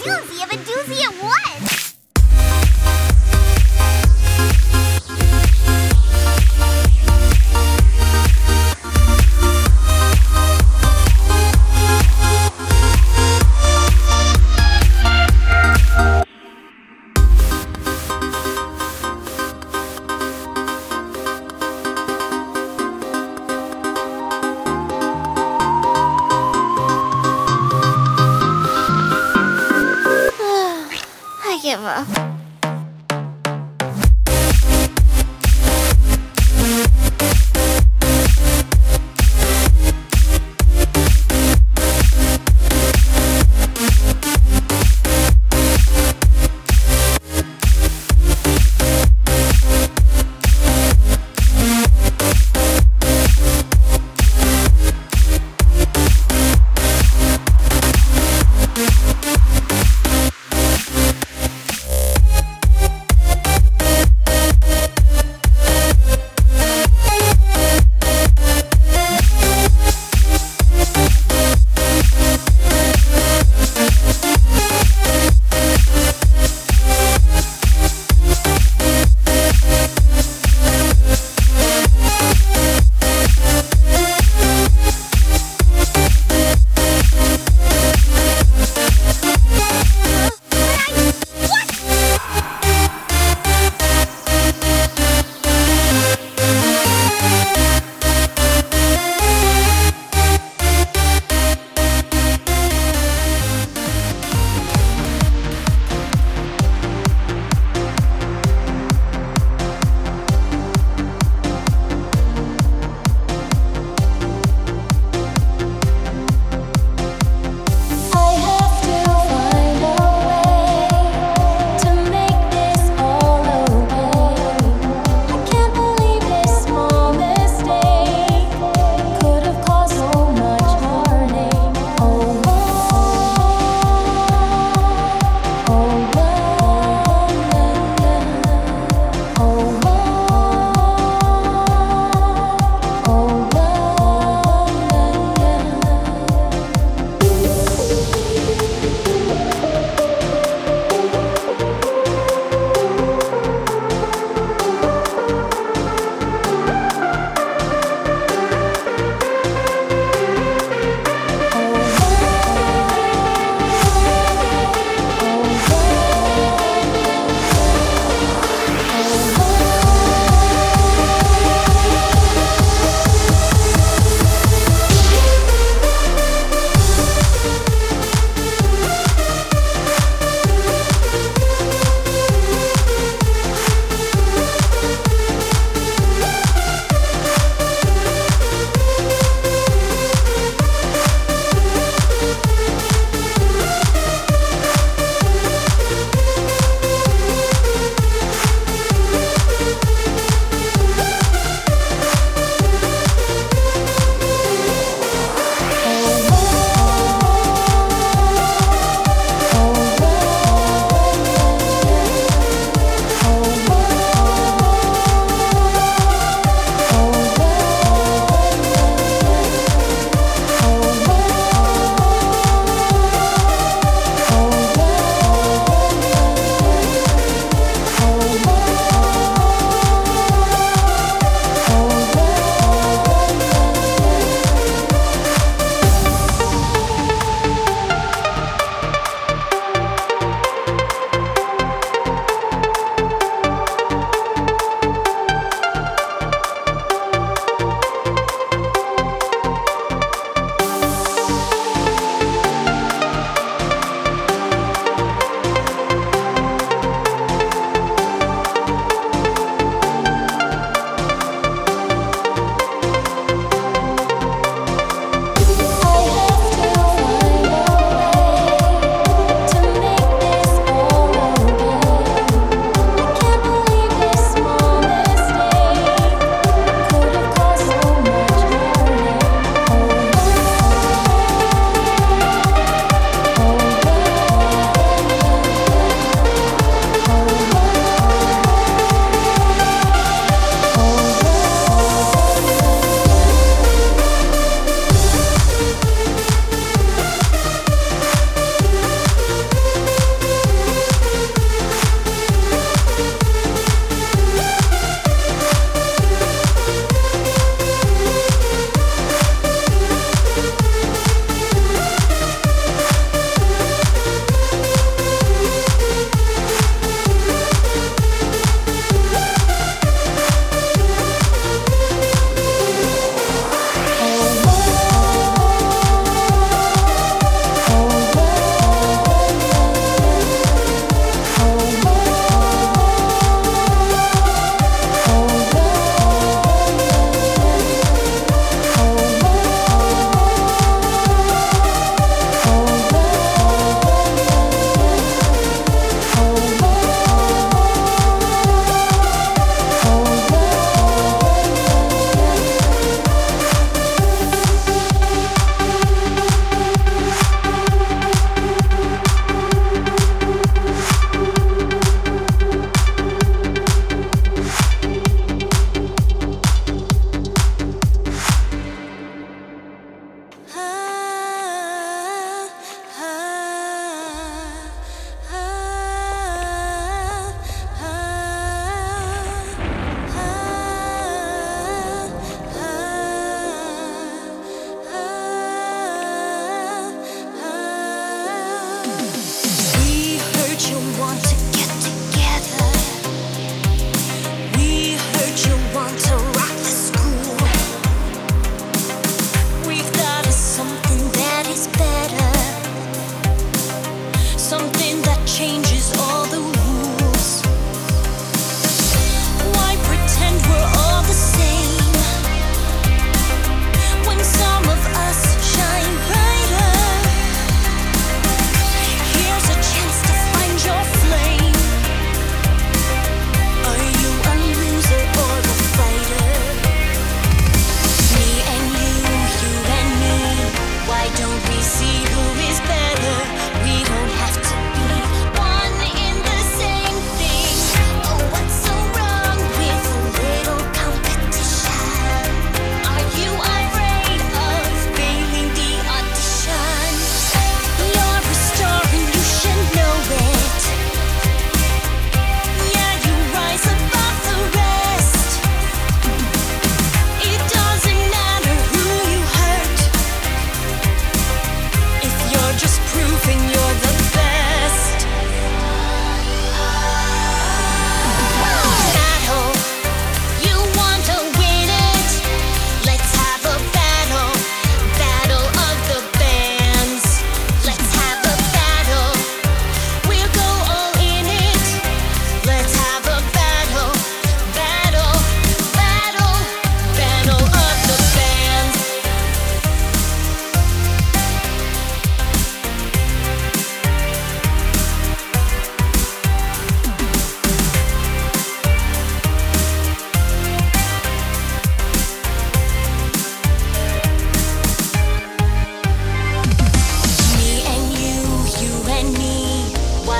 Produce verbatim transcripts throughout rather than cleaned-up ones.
doozy of a doozy it was! I give up.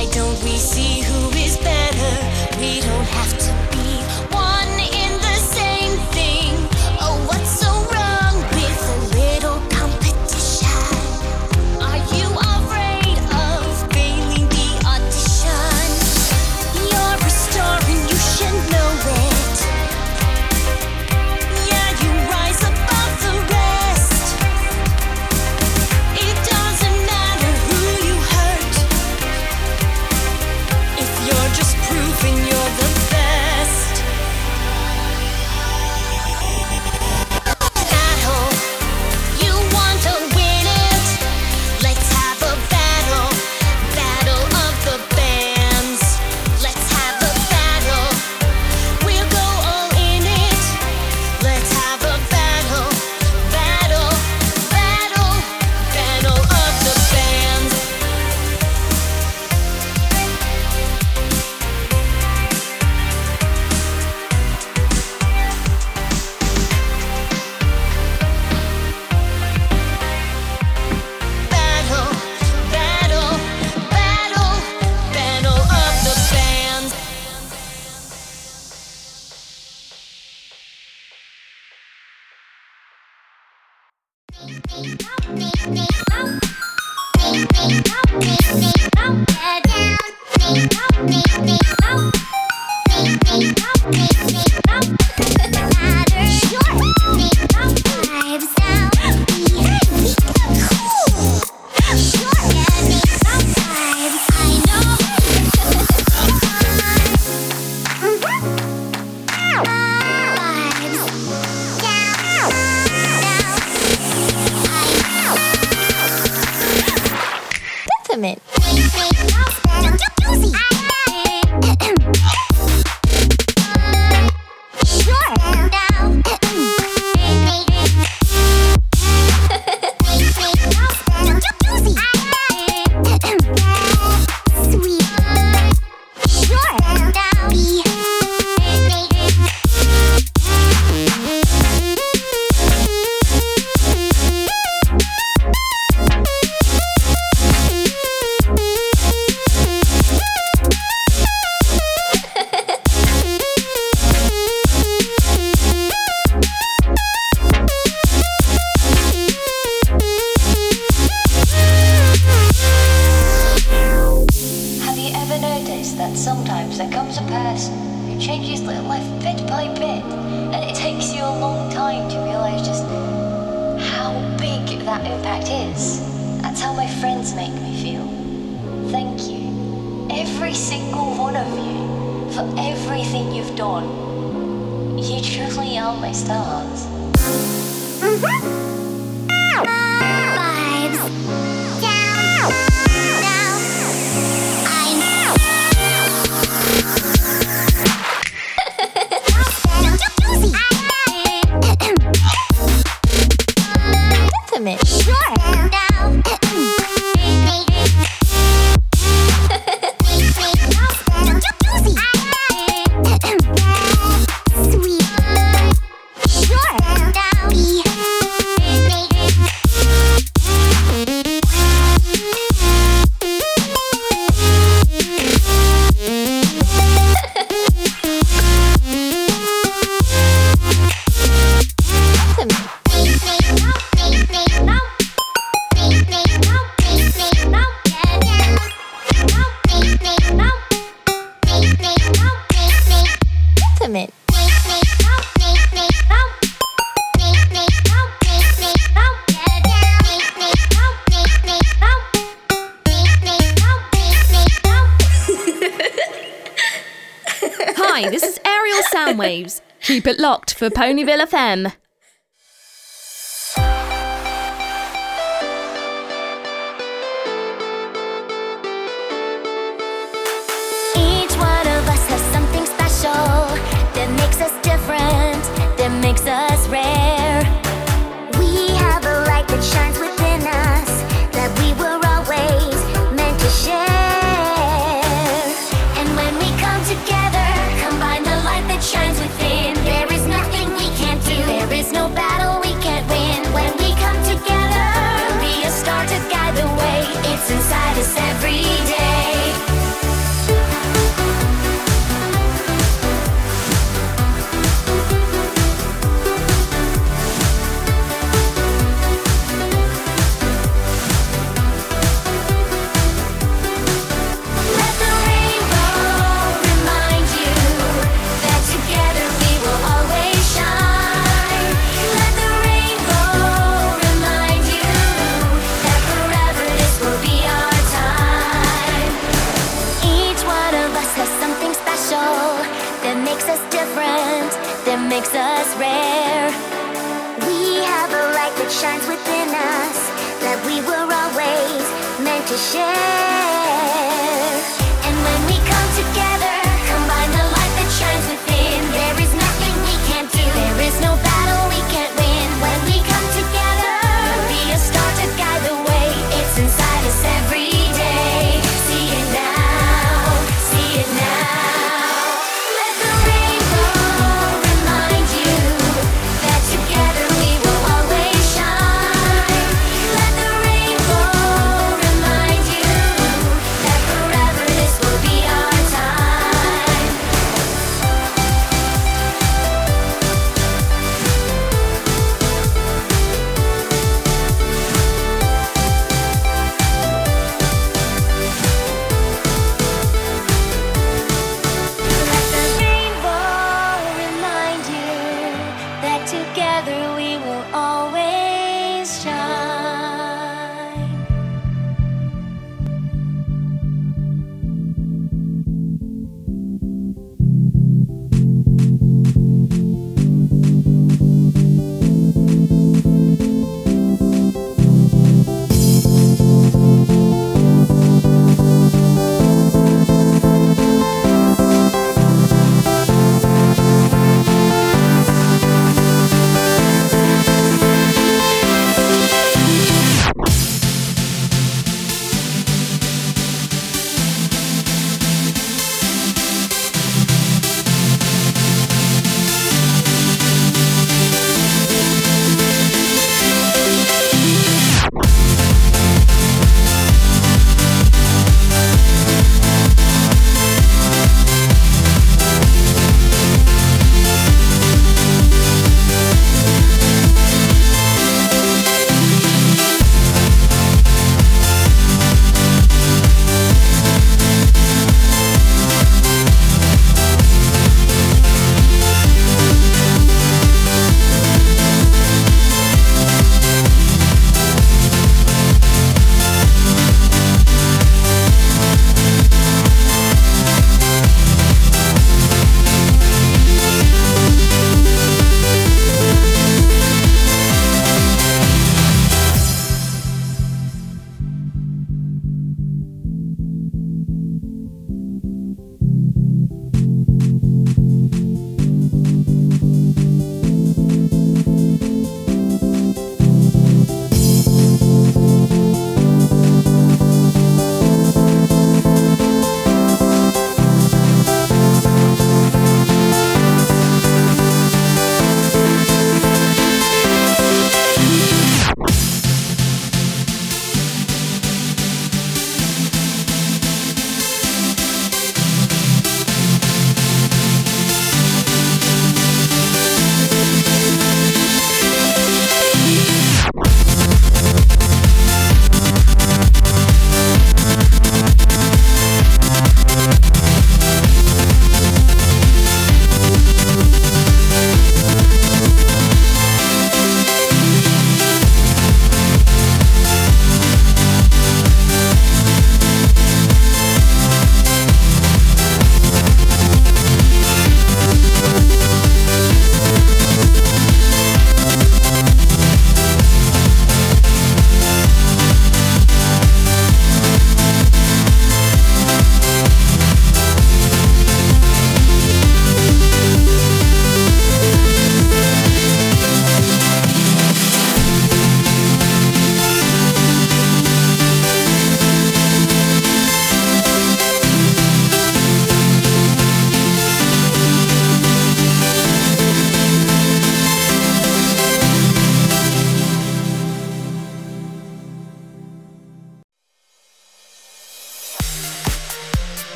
Why don't we see who is better? We don't have to be one in the same thing. Oh, what's so wrong with a little competition? Are you afraid of failing the audition? You're a star and you should know it. Yeah, you rise above the rest. It doesn't matter who you hurt if you're just proving you're the best. Battle, you want to win it? Let's have a battle, battle of the bands. Let's have a battle, we'll go all in it. Let's have a battle, battle, battle, battle of the bands. Battle, battle, battle, battle of the bands. Peppermint. Have you ever noticed that sometimes there comes a person who changes their life bit by bit, and it takes you a long time to realize just how big that impact is? That's how my friends make me feel. Thank you, every single one of you, for everything you've done. You truly are my stars. Vibes. Down. Down. I know. Peppermint. Sure. Down. Sweet. Sure. Down. Peppermint. Hi, this is Ariel Soundwaves. Keep it locked for Ponyville F M. Each one of us has something special that makes us different, that makes us rare. We have a light that shines within us that we were always meant to share. And when we come together, combine the light that shines within, there is nothing we can't do. There is makes us rare. We have a light that shines within us that we were always meant to share. And when we come together, combine the light that shines within, there is nothing we can't do. There is no battle we can't win. When we come together, be a star to guide the way. It's inside us every day. See it now, see it now. Let the rainbow remind you that together we will always shine. Let the rainbow remind you that forever this will be our time. Let the rainbow remind you that together we will always shine.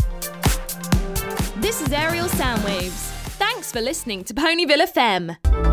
This is Ariel Soundwaves. Thanks for listening to Ponyville F M.